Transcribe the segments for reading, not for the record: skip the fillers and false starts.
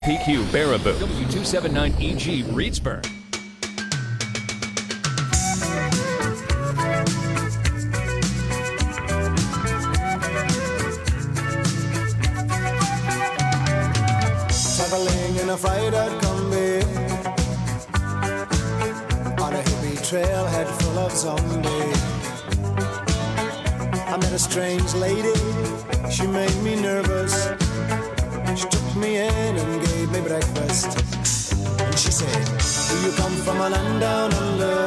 PQ Baraboo, W279EG Reedsburg. Traveling in a fried-out Kombi on a hippie trailhead full of zombies. I met a strange lady, she made me nervous. She took me in and gave me breakfast. And she said, do you come from a land down under,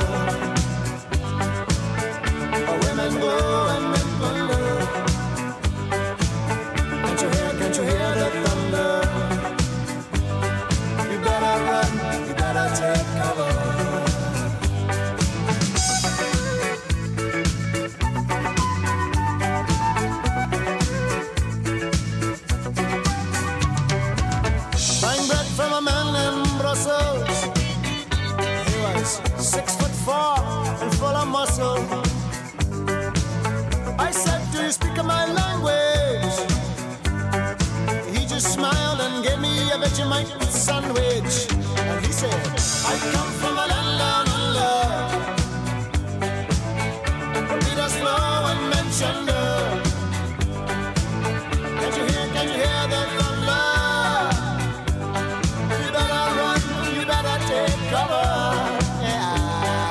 where women go and men wonder? Can't you hear the thunder? You better run, you better take cover. From a man in Brussels, he was 6'4" and full of muscle. I said, do you speak my language? He just smiled and gave me a Vegemite sandwich. And he said, I come from a land down under, where Peter's flow and Manchester. Can't you hear the thunder? Take cover, yeah.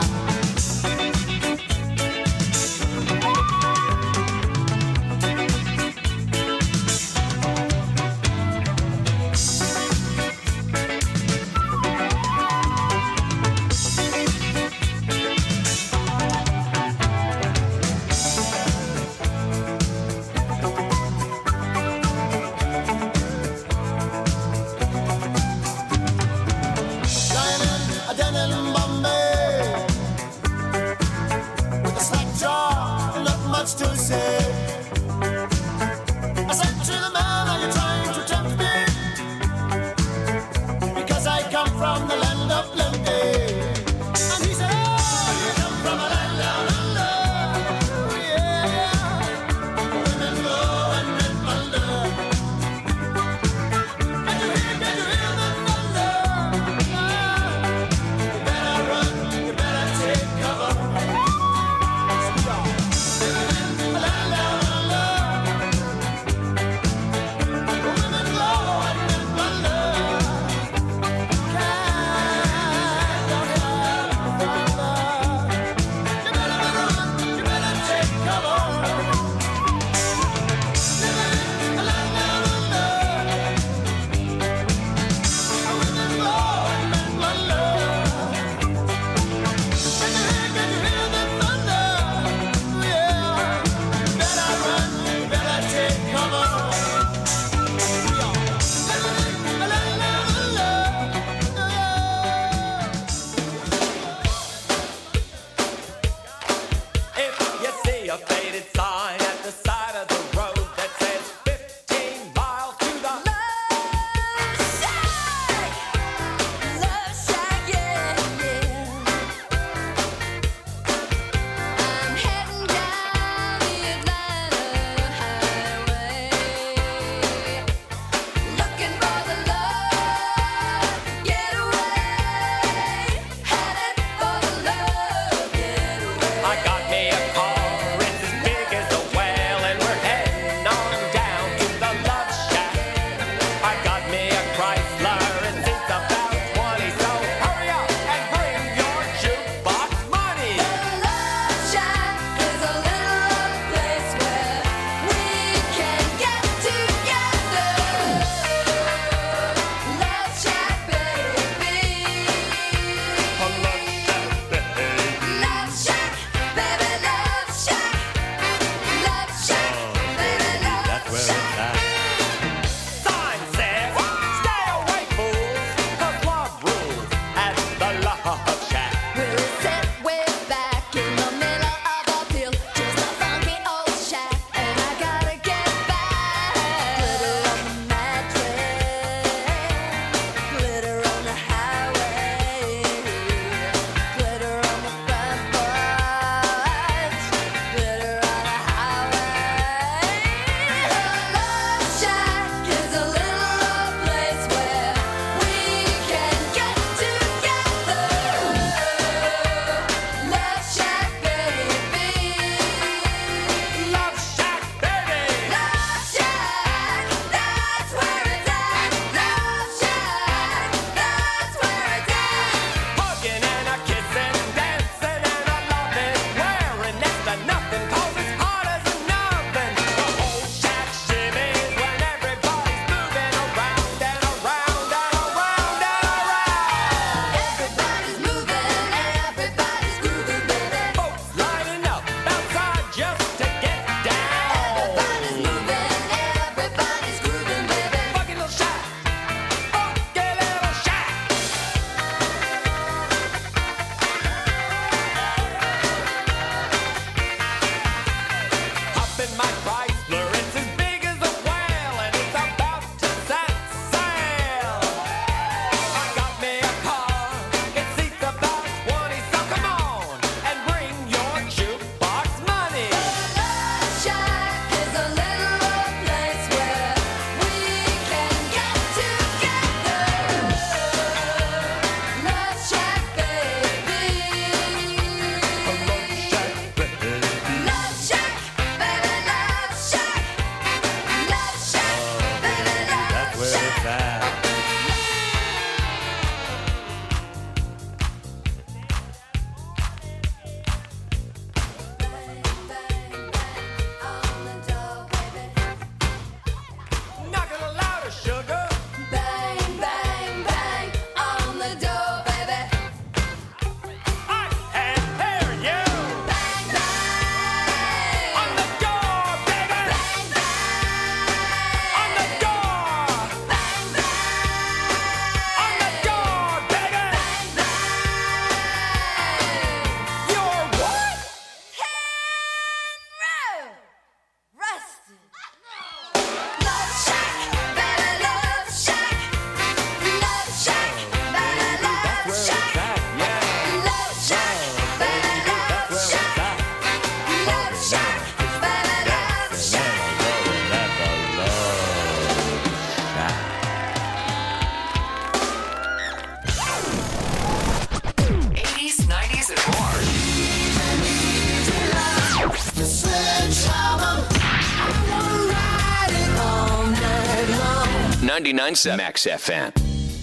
99.7 Max FM.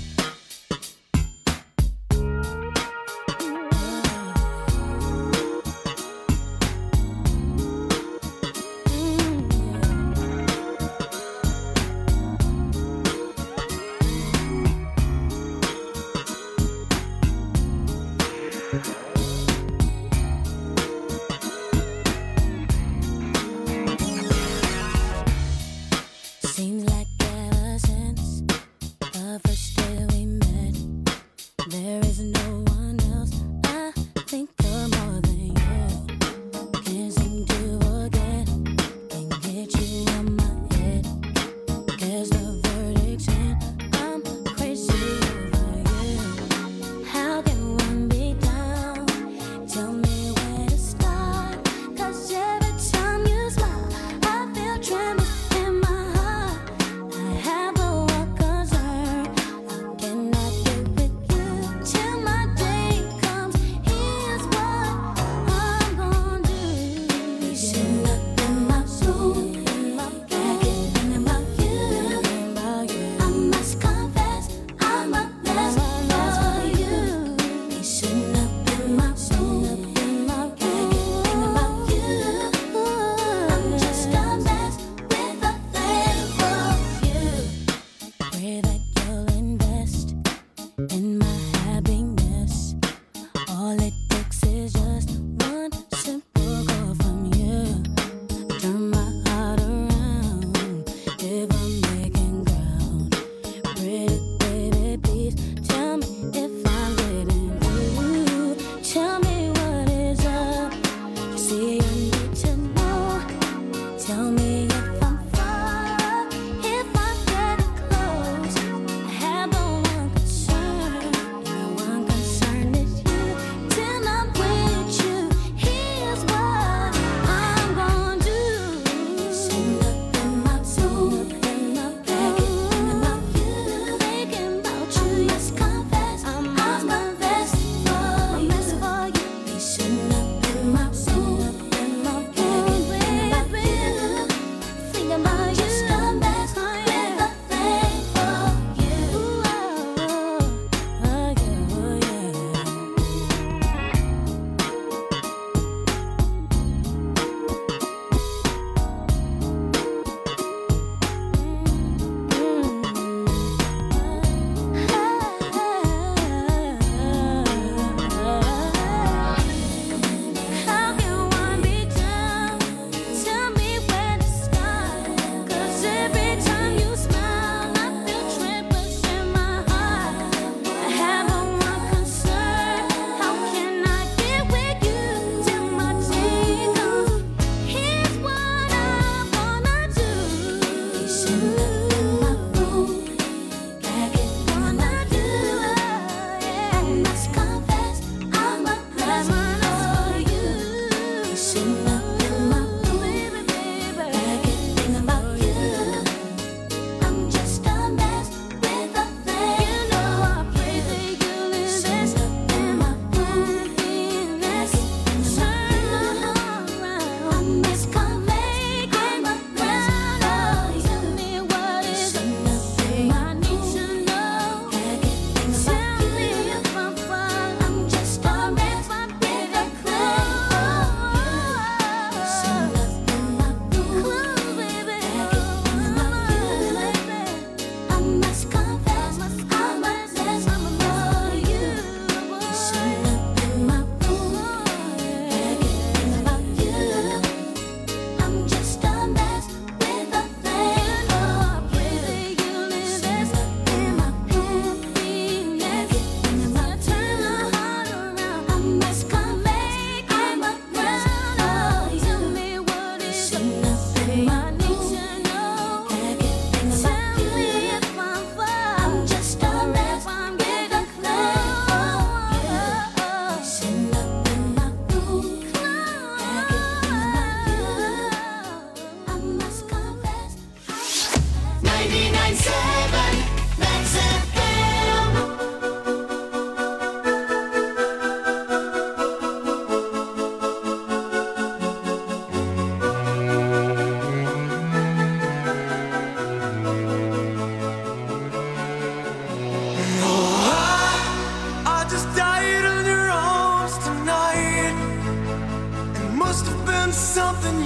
Seems like ever since the first day we met, there is no one else I think of more than you. Can't seem to forget, can't get you out my head. Guess the verdict's in, I'm crazy over you. How can one be down? Tell me where to start, 'cause every time you smile, I feel tremors in my heart. I have a wild concern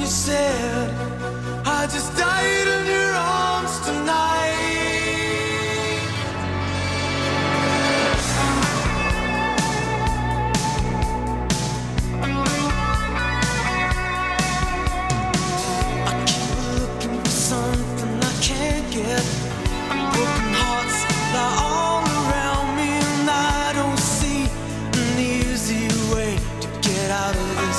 you said. I just died in your arms tonight. I keep looking for something I can't get. Broken hearts lie all around me, and I don't see an easy way to get out of this.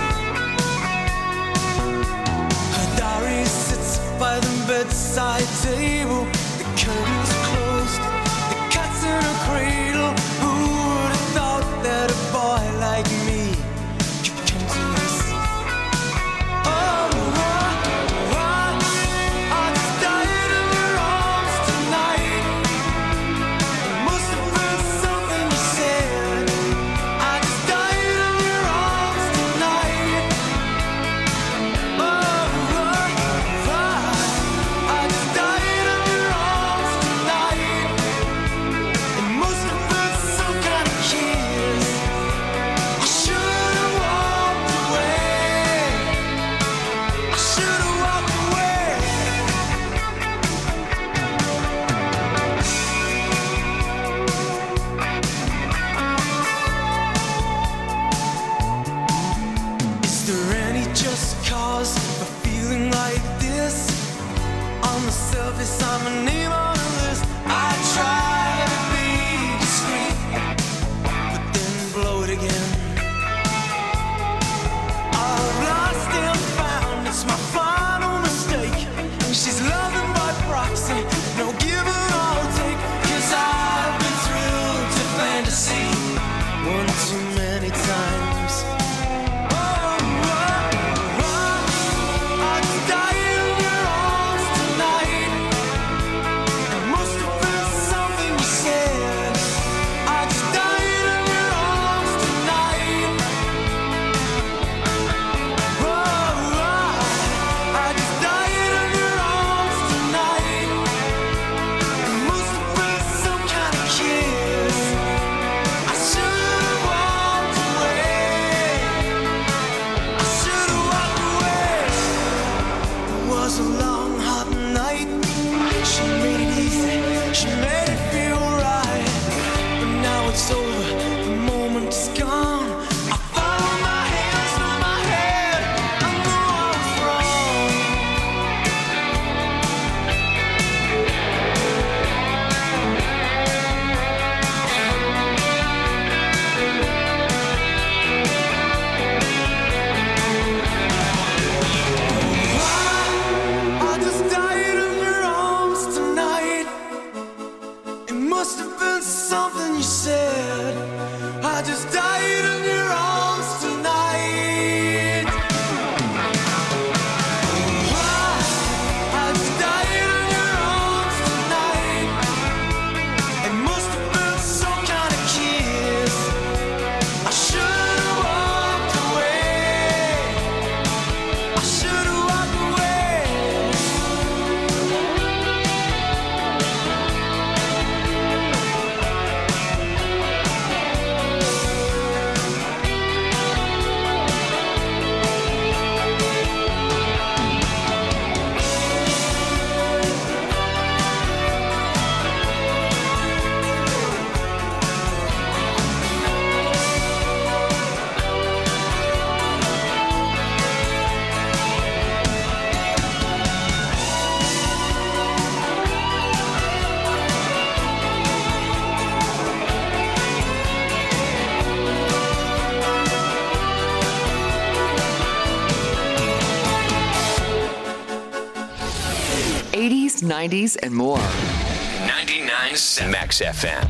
Her diary sits by the bedside table. The curtains closed, the cat's in a cradle. Who would have thought that a boy like me could come to this? Oh, I just died in your arms tonight. It must have been something you said. I just died in your arms tonight. Oh, I just died in your arms tonight. It must have been some kind of kiss. I should have walked away. I should have walked away. Is there any just cause for feeling like this? On the surface, I'm a name on a list. I try to be discreet, but then blow it again. I've lost and found, it's my final mistake. She's loving by proxy, no give and I'll take. 'Cause I've been thrilled to fantasy one too many times. I just died in your arms tonight. It must have been something you said. I just died in your arms tonight. I just died in your arms tonight. It must have been some kind of kiss. I should have walked away. I should have walked away. It was a long, hot night. She made it easy. She made it feel right. But now it's over. The moment is gone. I found my hands on my head. I know I was wrong. I just died in your arms tonight. It must have been something you said. I just died in your arms tonight. I just died in your arms tonight. It must have been some kind of kiss. I should have walked away. I should have walked away. '80s, '90s, and more. 99.7 Max FM.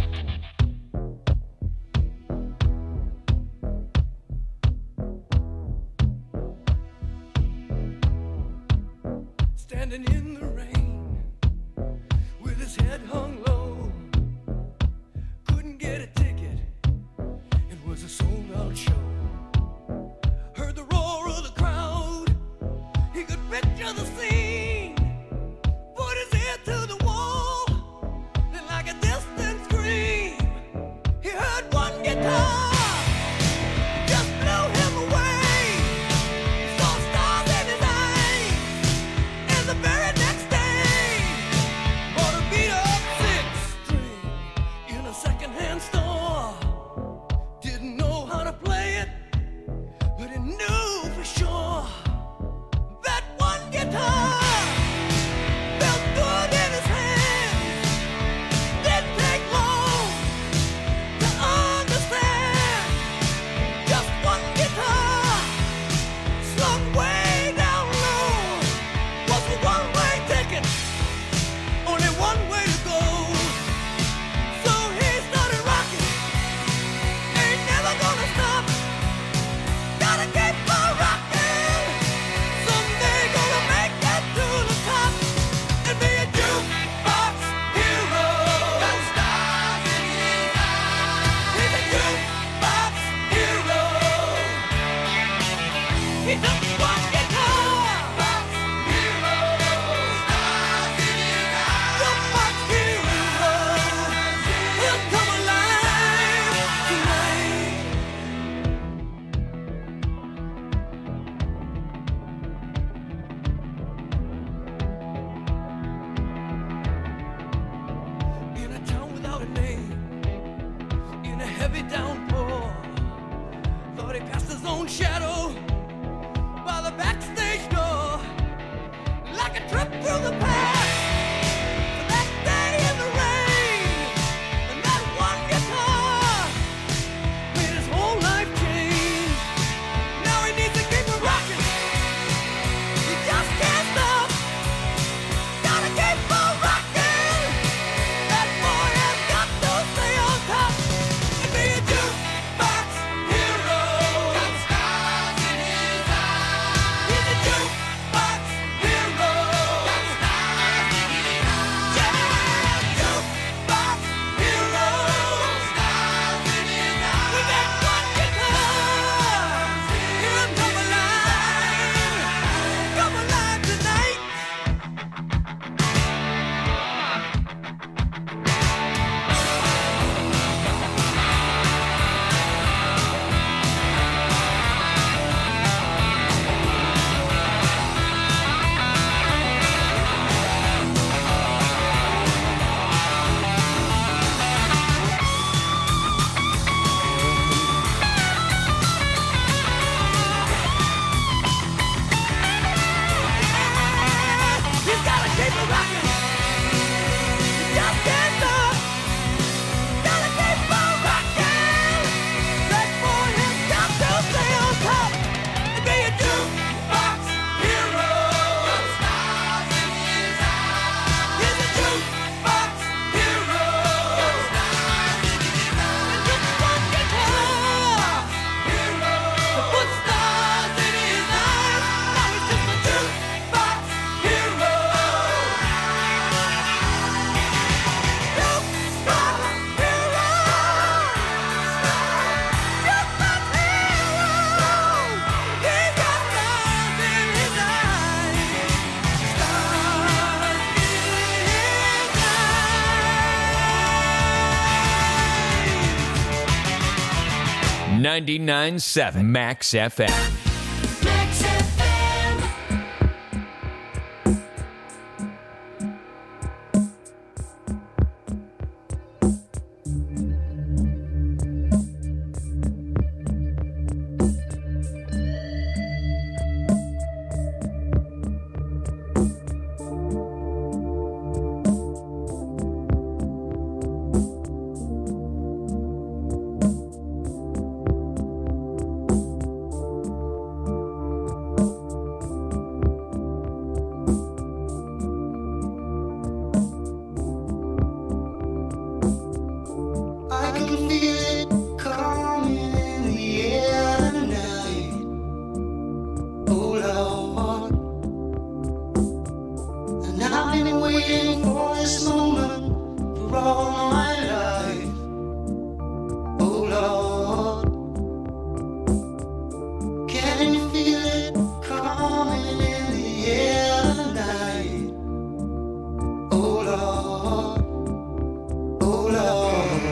Standing in the rain with his head hung low, couldn't get a ticket. It was a sold-out show. Heard the roar of the crowd. He could picture the scene. Put his ear to the wall, and like a distant scream. heavy downpour. Thought he passed his own shadow by the backstage door, like a trip through the past. That day in the rain, and that one guitar made his whole life change. Now he needs to keep it rocking. He just can't stop. Gotta keep on rocking. That boy has got to stay on top and be a jukebox hero. Got stars in his eyes. He's a jukebox hero. Got stars in his eyes. Yeah, jukebox hero. Stars in his eyes. With that one guitar, hear him come alive tonight. He's gotta keep it rocking. He just can't stop. Gotta keep on rocking. That boy has got to stay on top and be a jukebox hero. Got stars in his eyes. He's a jukebox hero. Got stars in his eyes. And just one guitar hero to put stars in his eyes. Now he's just a jukebox hero. $99.7 Max FM. Max FM. I can feel it coming in the air tonight. Oh Lord, and I've been waiting for this moment for all my life. Oh Lord, can you feel it coming in the air tonight? Oh Lord, oh Lord.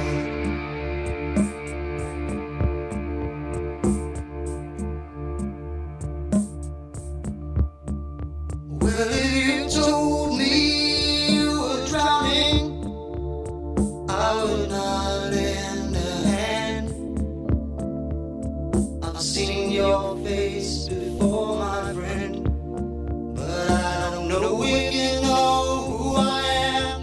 Well, if you told me you were drowning, I would not lend a hand. I've seen your face before, my friend, but I don't know if you know who I am.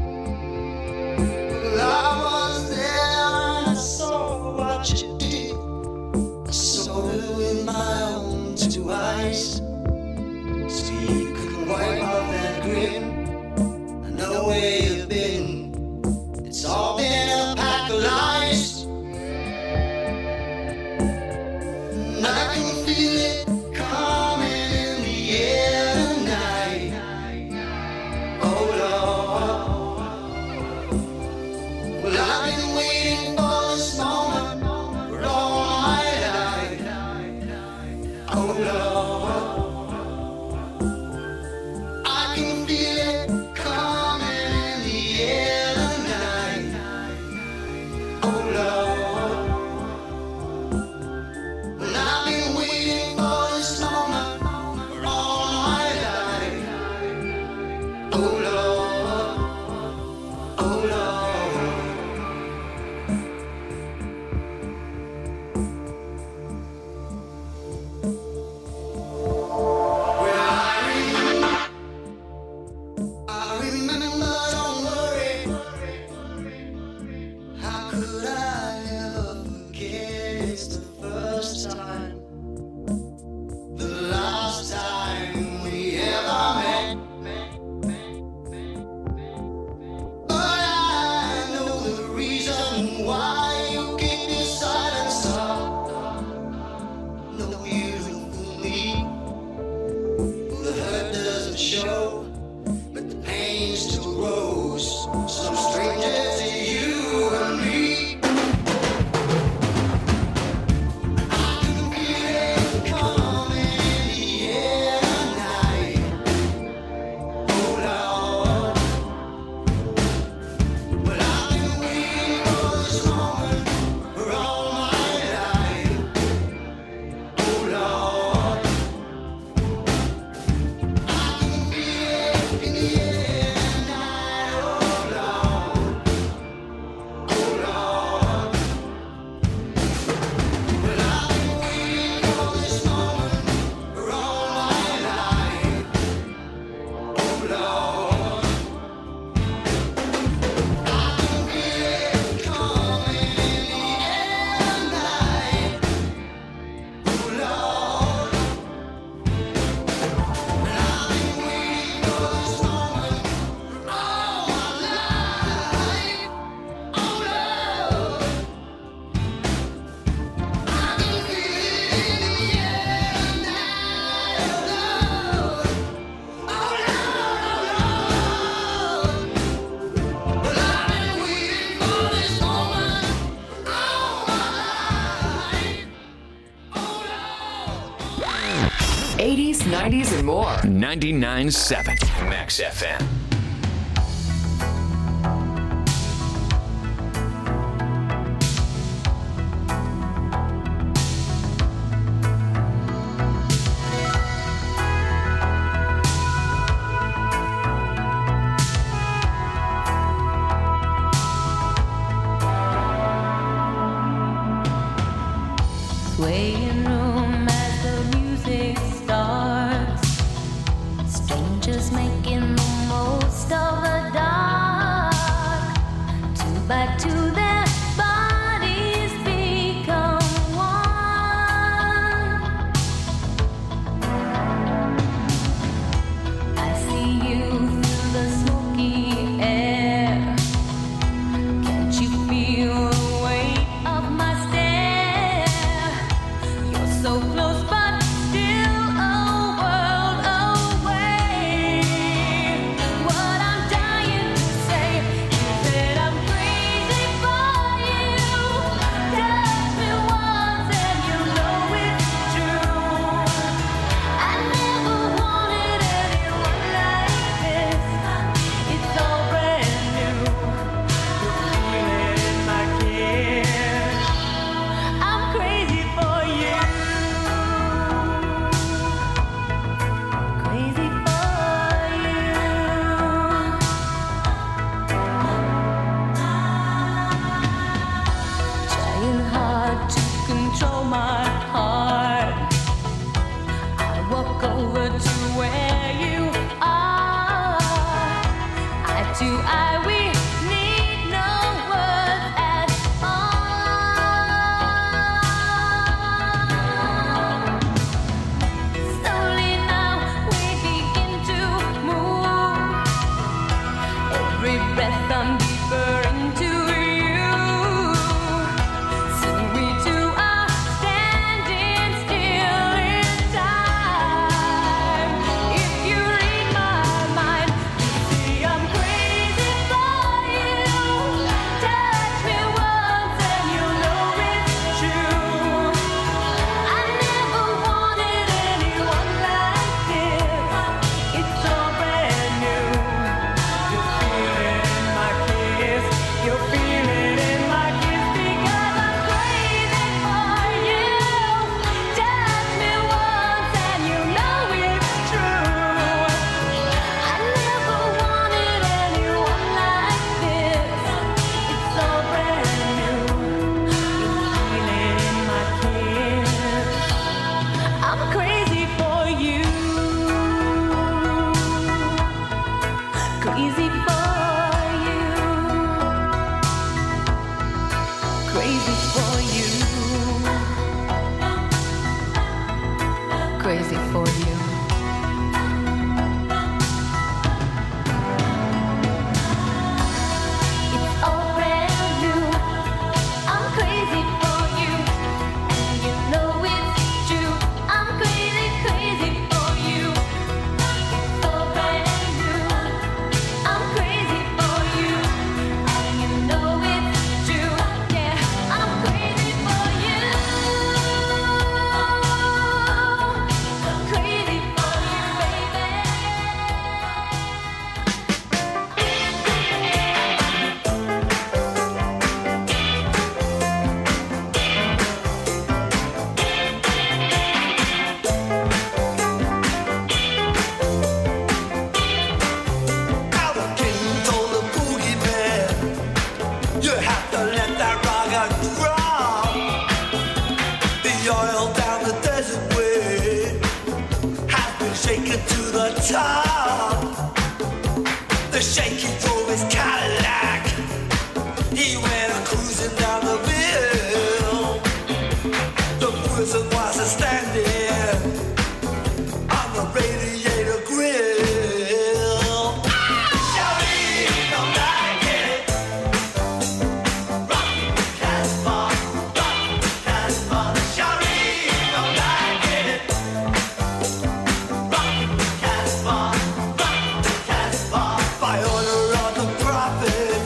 Well, I was there and I saw what you did. I saw it with my own two eyes. So you could wipe off that grin. I know where you've been. It's all been a pack of lies. And I can feel it coming in the air tonight. Oh Lord. Well, I've been waiting for this moment for all my life. Oh Lord. I can feel it coming in the air tonight. Oh Lord. Well, I've been waiting for this moment for all my life. Oh Lord. Oh Lord. could I ever forget? It's the first time, the last time we ever met. But I know the reason why you keep your silence up. No, you don't fool me. The hurt doesn't show, but the pain still grows. Some stranger to you and me. I can feel it coming in the air tonight. Oh Lord, but I've been waiting for this moment for all my life. Oh Lord, I can feel it in the air tonight. Oh Lord, oh Lord, but I've been waiting for this moment for all my life. Oh Lord, I can feel it coming in the air tonight. Oh Lord, but I've been waiting for this moment for all my life. Oh Lord, I can feel it in the air tonight. Oh Lord, but I've been waiting for this moment for all my life. Oh Lord. 80s, 90s, and more. 99.7 Max FM. Swaying room as the music starts. Strangers making the most of the dark. Two by two, their bodies become one. I see you through the smoky air. Can't you feel the weight of my stare? You're so close, but still a world away. What I'm dying to say is that I'm crazy for you. Touch me once and you know it's true. I never wanted anyone like this. It's all brand new. The feeling in my kiss. I'm crazy for you. Crazy for you. Trying hard to control my heart. I walk over to where you are. Eye to eye, we need no words at all. Slowly now we begin to move. Every breath I'm deeper into you. Soon we two are standing still in time. crazy for you. Crazy for you. It's all brand new. I'm crazy for you, and you know it's true. I'm crazy, crazy for you. It's all brand new. I'm crazy for you, and you know it's true. Yeah, I'm crazy for you. I'm crazy for you, baby. Now the king told the boogeyman, you have to let that rocket drop. The oil down the desert way has been shaken to the top. The shaky drove his Cadillac. He went cruising down the hill. The prison was standing on the radiator grill. Shawty don't like it. Rock Casbah, rock Casbah. Shawty don't like it. Rock Casbah, rock Casbah. By order of the prophet,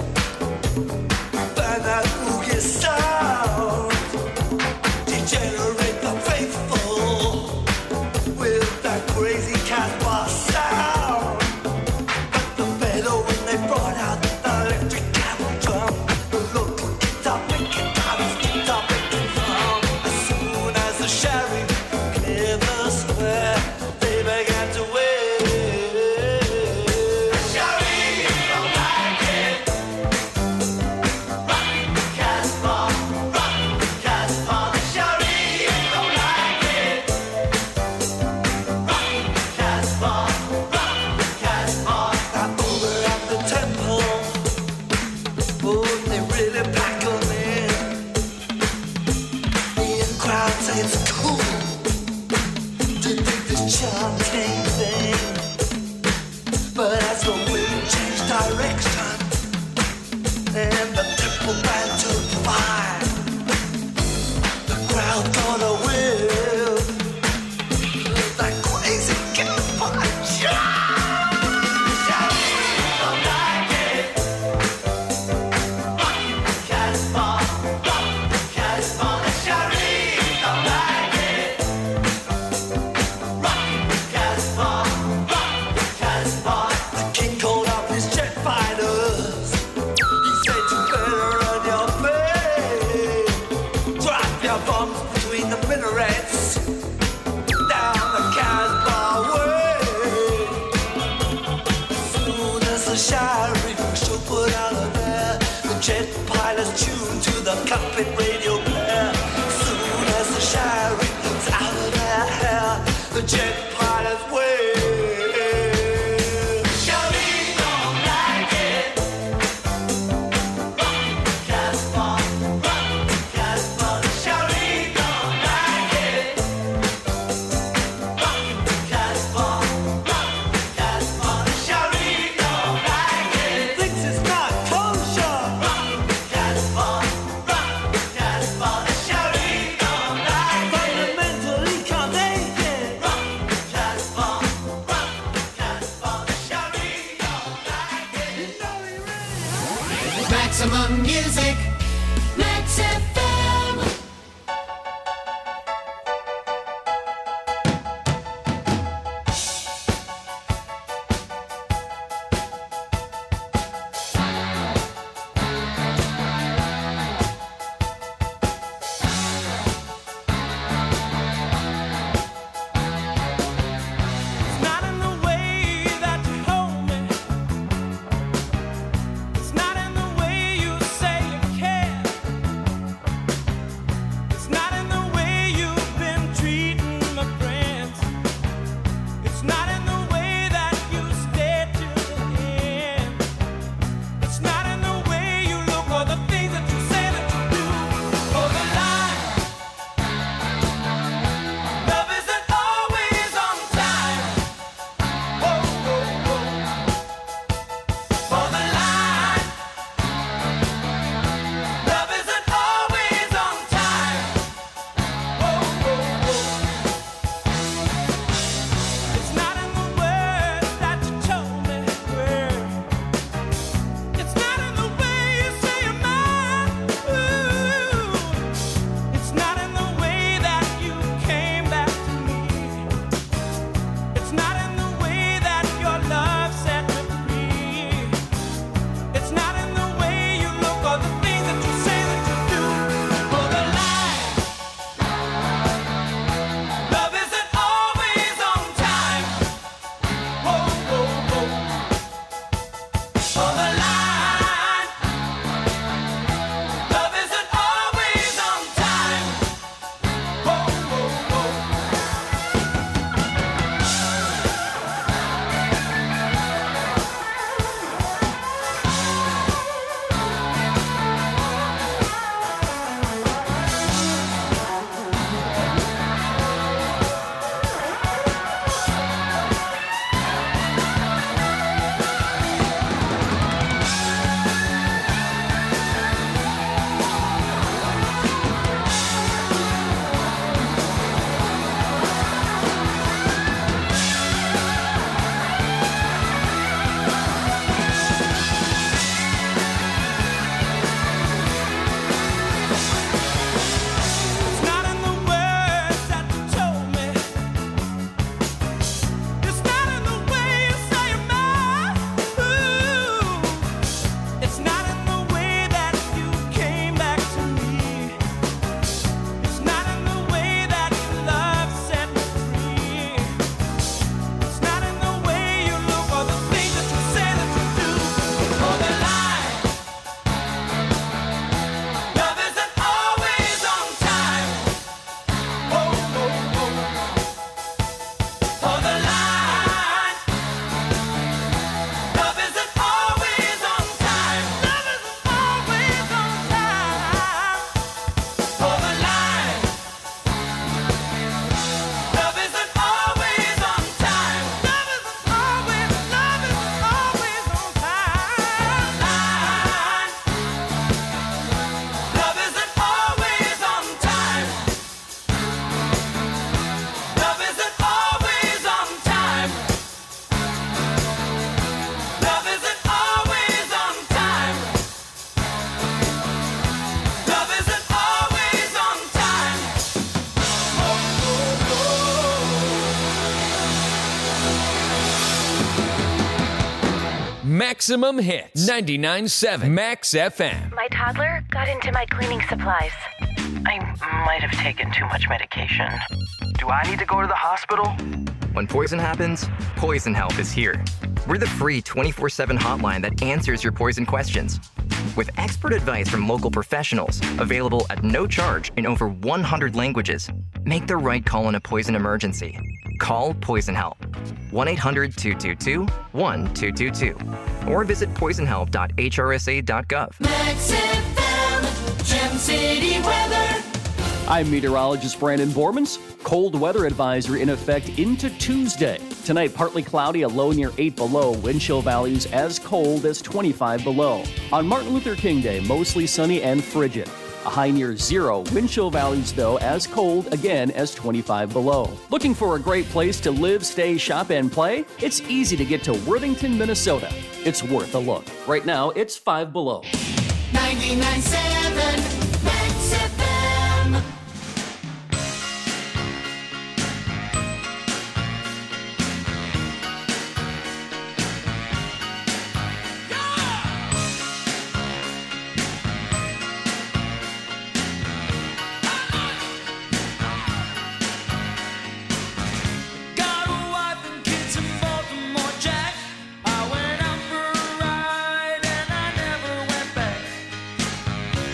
burn that boogie sound. Degenerate the faithful with that crazy Casbah sound. But the better when they brought out the electric cattle drum, the local guitar picking dollars, guitar picking drum. As soon as the sheriff cleared the square, they began to wave. Sheriff don't like it. Rock Casbah, rock Casbah. The sheriff don't like it. Rock Casbah, rock Casbah. Now over at the temple, oh, they really pack 'em in. The in-crowd say it's cool to think this chanting thing. But as the wind changed direction and the temple ran to fire, the crowd got a whiff of that crazy Casbah chant. Shawty don't like it. Rock Casbah, rock Casbah. Shawty don't like it. Rock Casbah, rock Casbah. The king called up his jet fighters. He said you better run your face. Drop your bombs between the minarets. Down the Casbah way. As soon as the sheriff should put out of there, the jet pilots tuned to the cockpit radio player. As soon as the sheriff's out of their hair, the jet pilots wave. Shawty don't like it. Rock Casbah, rock Casbah. Shawty don't like it. Rock Casbah, rock Casbah. Shawty don't like it. Thinks it's not kosher. Rock Casbah, rock Casbah. Shawty don't like it. Fundamentally can't take it. Rock Casbah, Maximum hits. 99.7 Max FM. My toddler got into my cleaning supplies. I might have taken too much medication. Do I need to go to the hospital? When poison happens, Poison Help is here. We're the free 24/7 hotline that answers your poison questions. With expert advice from local professionals, available at no charge in over 100 languages, make the right call in a poison emergency. Call Poison Help. 1-800-222-1222. Or visit poisonhelp.hrsa.gov. Max FM, Gem City weather. I'm meteorologist Brandon Bormans. Cold weather advisory in effect into Tuesday. Tonight, partly cloudy, a low near 8 below. Wind chill values as cold as 25 below. On Martin Luther King Day, mostly sunny and frigid. A high near 0. Wind chill values, though, as cold again as 25 below. Looking for a great place to live, stay, shop, and play? It's easy to get to Worthington, Minnesota. It's worth a look. Right now, it's 5 below. 99.7 Max FM. Got a wife and kids in Baltimore, Jack. I went out for a ride and I never went back.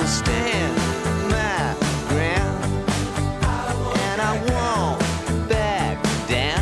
will stand my ground, and I won't back down.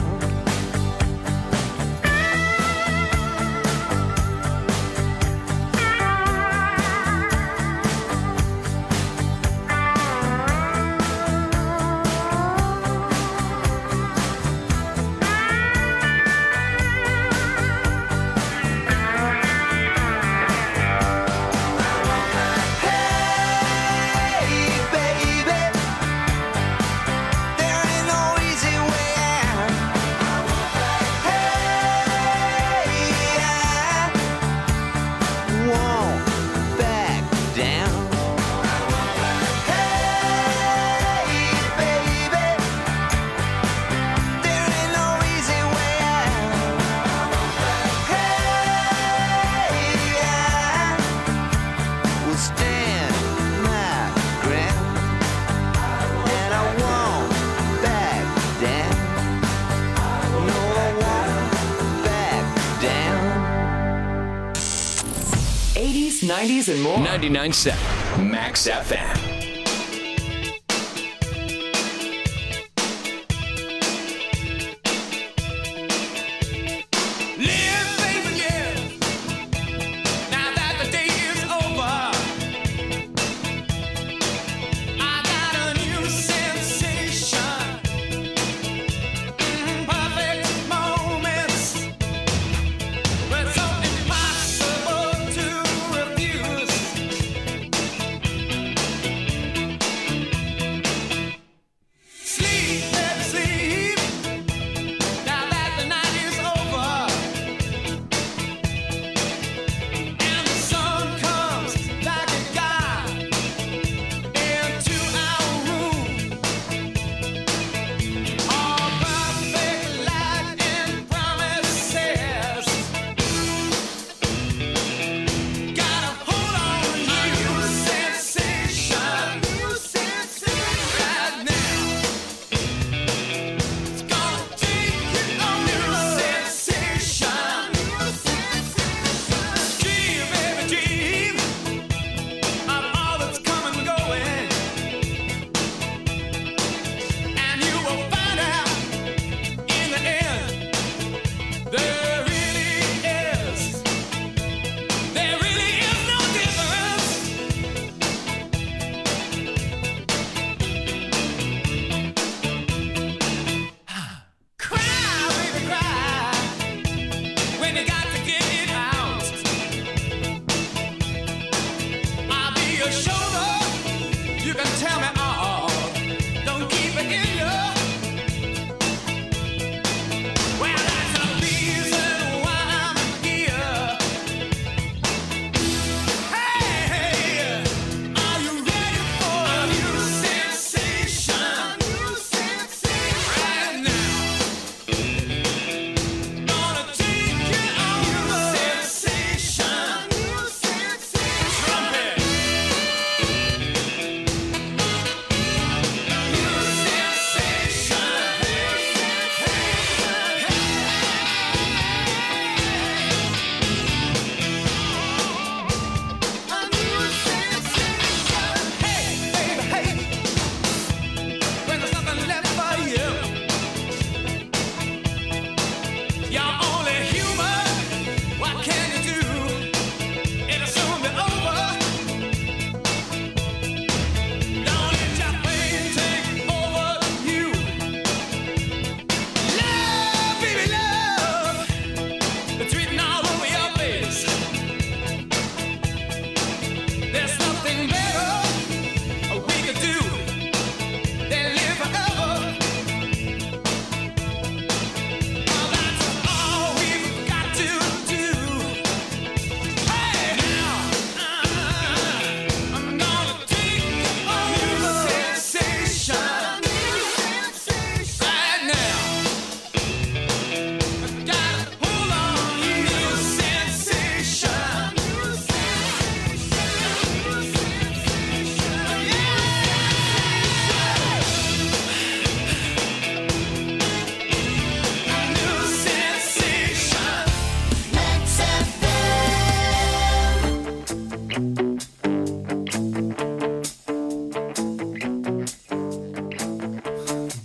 '80s, '90s, and more. 99.7 Max FM.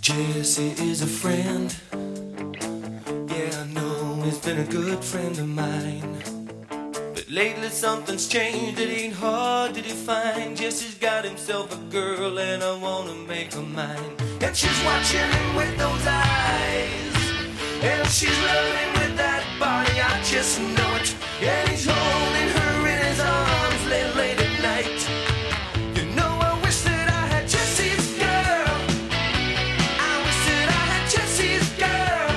Jesse is a friend. Yeah, I know he's been a good friend of mine. But lately something's changed, it ain't hard to define. Jesse's got himself a girl and I wanna make her mine. And she's watching him with those eyes, and she's loving with that body, I just know it. And he's holding her in his arms late at night. You know I wish that I had Jesse's girl. I wish that I had Jesse's girl.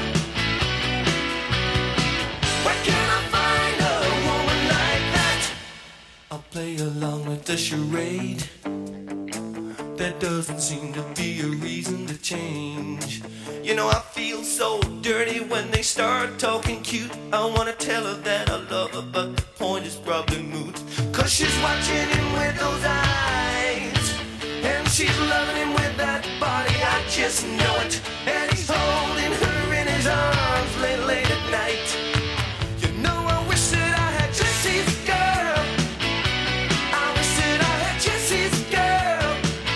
Where can I find a woman like that? I'll play along with the charade. There doesn't seem to be a reason to change. You know I feel so dirty when they start talking cute. I wanna tell her that I love her, but the point is probably moot. Cause she's watching him with those eyes, and she's loving him with that body, I just know it. And he's holding her in his arms late at night. You know I wish that I had Jesse's girl. I wish that I had Jesse's girl.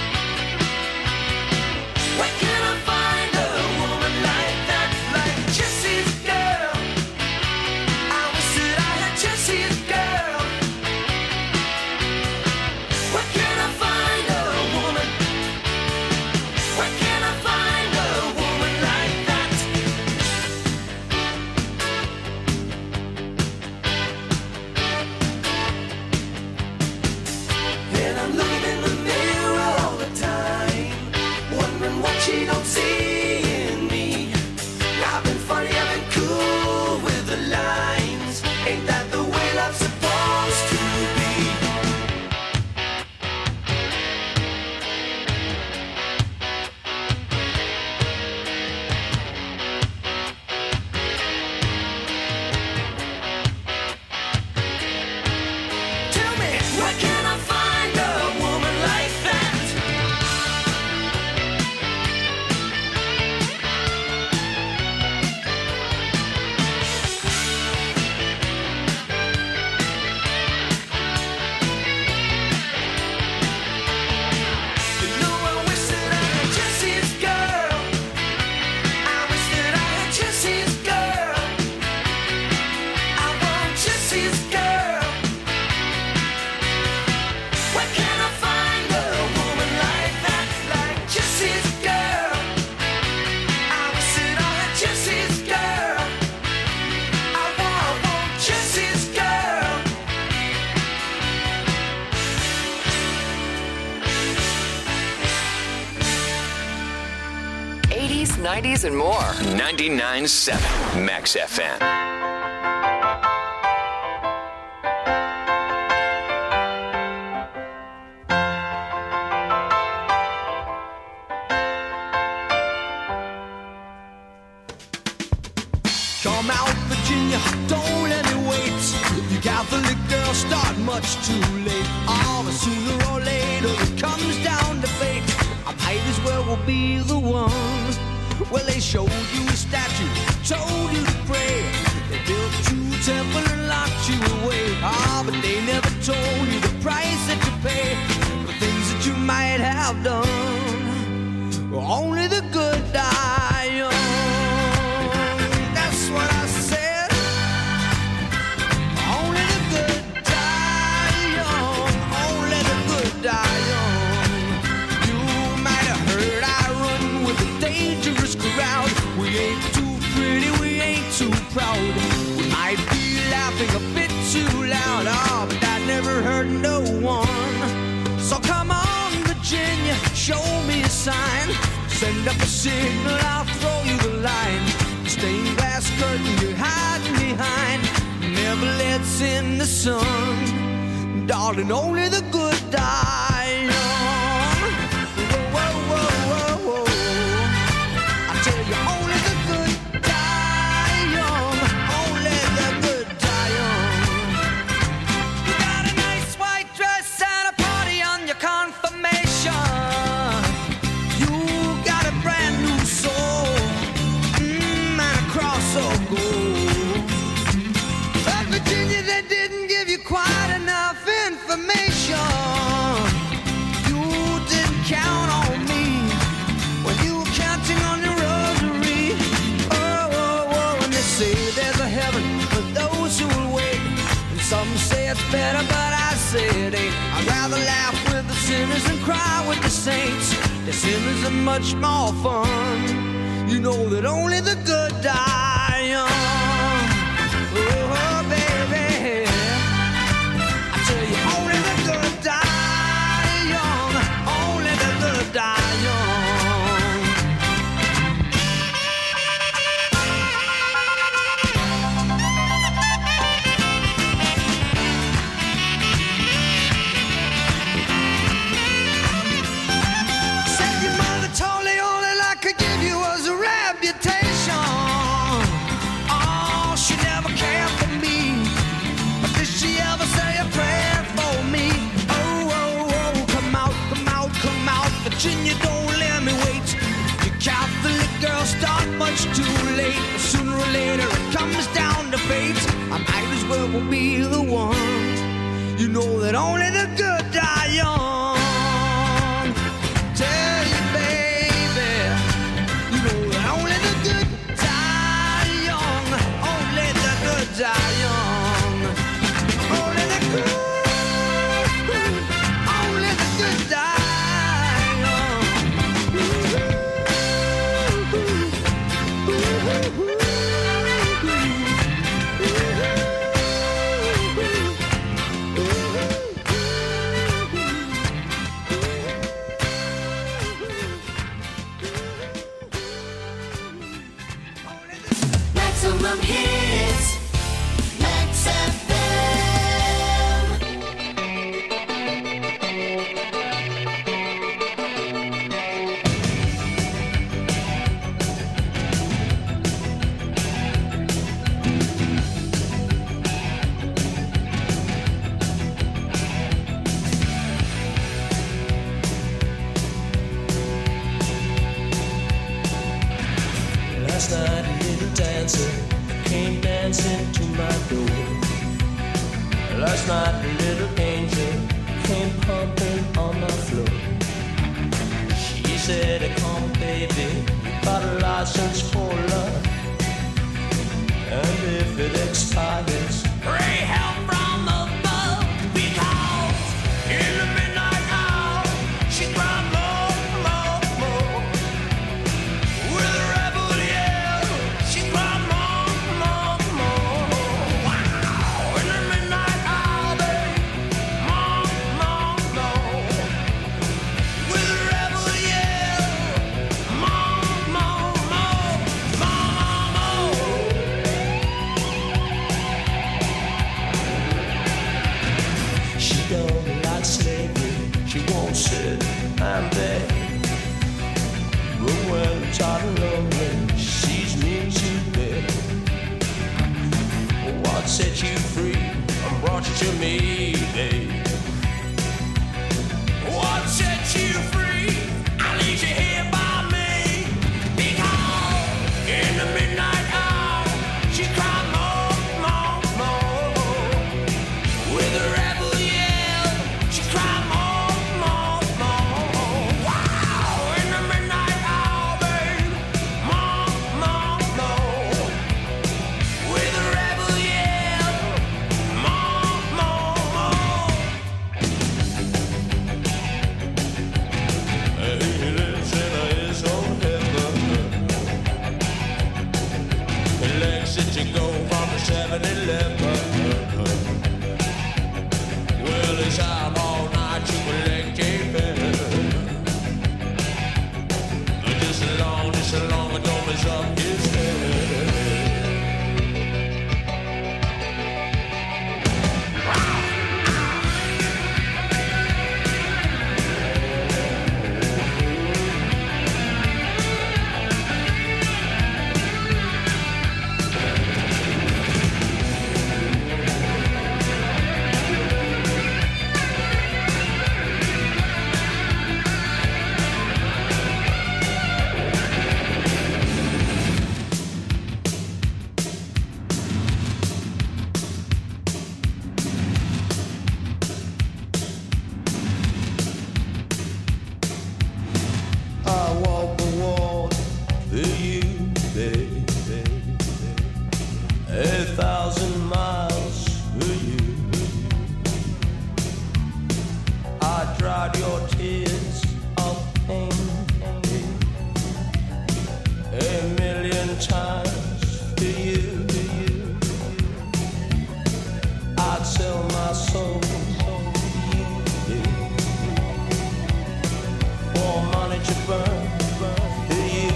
Where can I find a woman like that, like Jesse's girl? I wish that I had Jesse's girl. Where can I find a woman? Where can I find a woman like that? And I'm looking in the mirror all the time, wondering what she don't see in me. I've been funny, I've been cool with the lines. Ain't that the way love's supposed to be? Tell me, where can I find a woman like that? You know I wish that I had Jesse's girl. I wish that I had Jesse's girl. I want Jesse's girl. Where can I find a woman like that, like Jesse's girl? I wish that I had Jesse's girl. I want Jesse's girl. 80s, 90s, and more. 99.7 Max FM. Come out, Virginia, don't let it wait. You Catholic girls start much too late. Oh, but sooner or later it comes down to fate. I might as well be the one. Well, they showed you a statue, told you to pray. They built you a temple and locked you away. Ah, but they never told you the price that you pay for things that you might have done. Only the good die young. That's what I said. Only the good die young. Only the good die young. You might have heard I run with a dangerous crowd. We ain't too pretty, we ain't too proud. We might be laughing a bit too loud. Oh, but that never hurt no one. So come on, Virginia, show me a sign. Send up a signal, I'll throw you the line. The stained glass curtain you're hiding behind never lets in the sun. Darling, only the good die young. Whoa, whoa, whoa, whoa, whoa. I tell you, only the good die young. Only the good die young. You got a nice white dress and a party on your confirmation. You got a brand new soul, and a cross of gold. But Virginia, they didn't give you quite enough information. better, but I said, hey, I'd rather laugh with the sinners than cry with the saints. The sinners are much more fun. You know that only the good die young. Oh, baby, I tell you, only the good die young. Only the good die young. Virginia, don't let me wait. You Catholic girls start much too late. Sooner or later it comes down to fate. I might as well be the one. You know that only the good die young. Tell you, baby, you know that only the good die young. Only the good die young. Only the good, only the good die. Maximum hits, Max FM. Last night a little dancer came dancing to my door. Last night a little angel came pumping on my floor. She said, come baby, you got a license for love, and if it expires, pray help from above. Because in the midnight hour she cried more, more, more. With a rebel yell, she cried more, more, more. Wow! In the midnight hour, babe, more, more, more. With a rebel yell, more, more, more, more, more. She don't like slavery, she won't sit and beg. But when I'm tired and lonely, she sees me today. What set you free and brought you to me, babe? What set you free? I leave you here by me. Because in the midnight hour, she cried more, more, more. With a rebel yell, she cried more, more, more. Wow! In the midnight hour, babe, more, more, more. With a rebel yell, more, more, more. let you burn. Do you?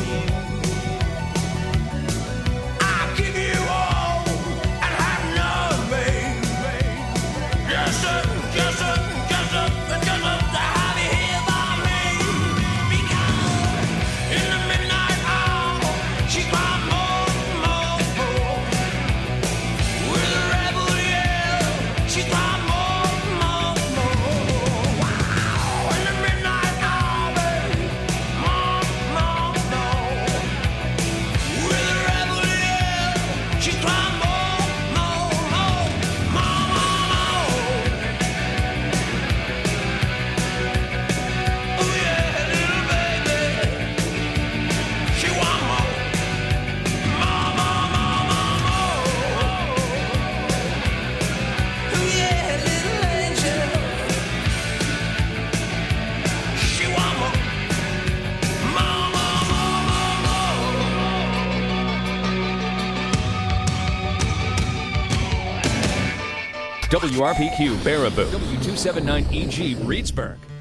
I'll give you all and have nothing. Just to have you here by me. Because in the midnight hour, she cried more. With a rebel yell, she cried more. Wow, in the midnight hour, baby, more. With a rebel yell, she cried more. Oh yeah, little baby, she want more. Oh yeah, little angel, she want more. WRPQ Baraboo. W279EG Reedsburg.